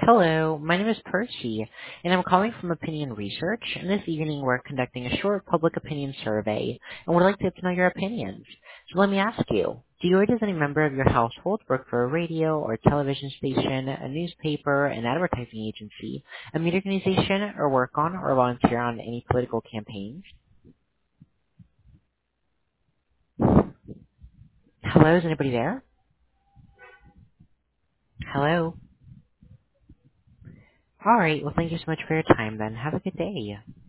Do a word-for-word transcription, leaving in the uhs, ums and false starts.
Hello, my name is Percy, and I'm calling from Opinion Research, and this evening we're conducting a short public opinion survey, and would like to get to know your opinions. So let me ask you, do you or does any member of your household work for a radio or television station, a newspaper, an advertising agency, a media organization, or work on or volunteer on any political campaigns? Hello, is anybody there? Hello? Alright, well thank you so much for your time then. Have a good day.